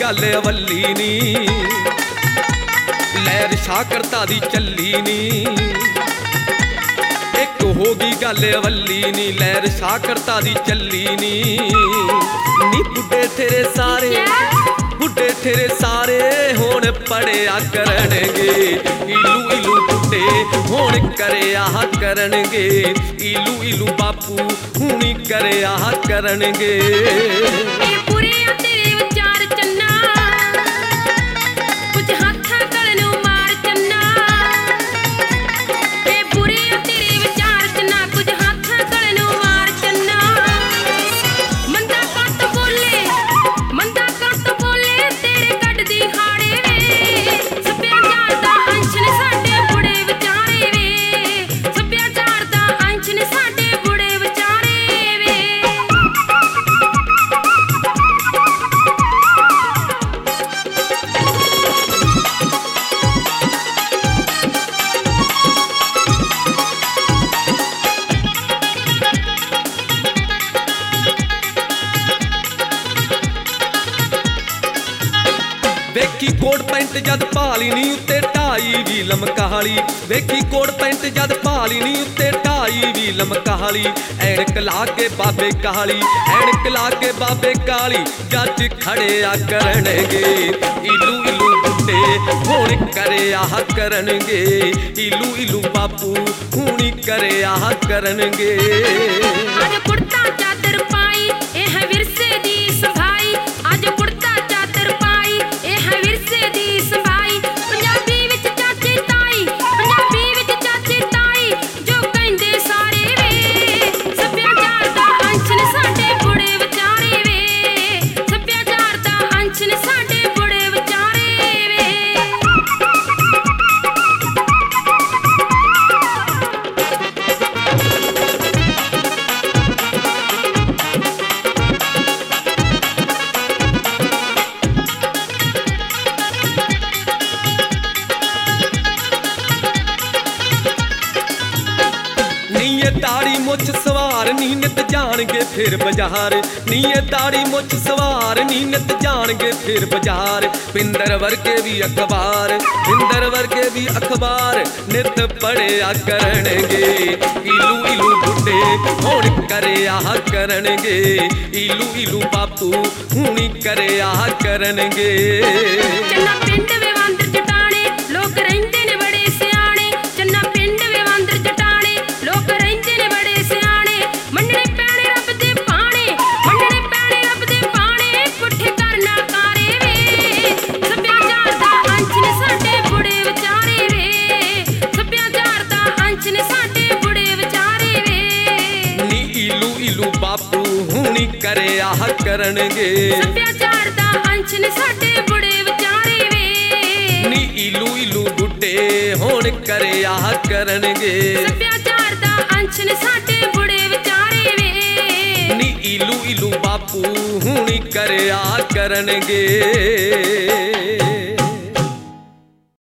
गल अवली नी, लहर शाकरता दी चली नी। एक होगी गल अवली नी, लहर शाकरता दी चली नी। नी बुढ़े तेरे सारे, बुढ़े तेरे सारे होण पढ़िया करनगे। इलू इलू बुढ़े होण करिया करनगे। इलू इलू बापू हुणी करिया करनगे। वेखी कोट पैंट जद भाली नी उत्ते ढाई भी लमकाली। वेखी कोट पैंट जद भाली नी उत्ते ढाई भी लमकाली। ऐनक ला के बाबे काली, ऐनक ला के बाबे काली जज खड़े आ करनगे। इलू इलू बुढ़े होण करिया करनगे। इलू इलू बापू हुणी करिया करनगे। आज कुर्ता चादर पाई ए है विरसे दी सभाई। आज कुर्ता चादर पाई ए है विरसे दी सभाई। पंजाबी विच चाचे ताई, पंजाबी विच चाचे ताई जो कहंदे सारे वे। सभ्याचार दा अंश ने साडे बुढ़े विचारे वे। सभ्याचार दा अंश ने साडे बुढ़े विचारे वे। नीए दाड़ी मुछ सवार नी नित जाणगे फिर बाजार। नीए दाड़ी मुछ सवार नी नित जाणगे फिर बाजार। पिंदर वर्गे भी अखबार, पिंदर वर्गे भी अखबार नित पढ़िया करनगे। इलू इलू बुढ़े होण करिया करनगे। इलू इलू बापू हुणी करिया करनगे। चन्ना पिंड वे वांदर जटाणे लोक रहिंदे ने बड़े सियाणे। चन्ना पिंड वे वांदर जटाणे लोक रहिंदे ने बड़े सियाणे। मंडणे पैणे रब दे पाणे, मंडणे पैणे रब दे पाणे पुठे करना कारे वे। सभ्याचार दा अंश ने साडे बुढ़े विचारे वे। सभ्याचार दा अंश ने साडे बुढ़े विचारे वे। नी इलू इलू बापू हुणी करिया करनगे। सभ्याचार दा अंश ने साडे बुढ़े विचारे वे। नी इलू इलू बुढ़े होण करिया करनगे। सभ्याचार दा अंश ने साडे बुढ़े विचारे वे। नी इलू इलू बापू हुणी करिया करनगे।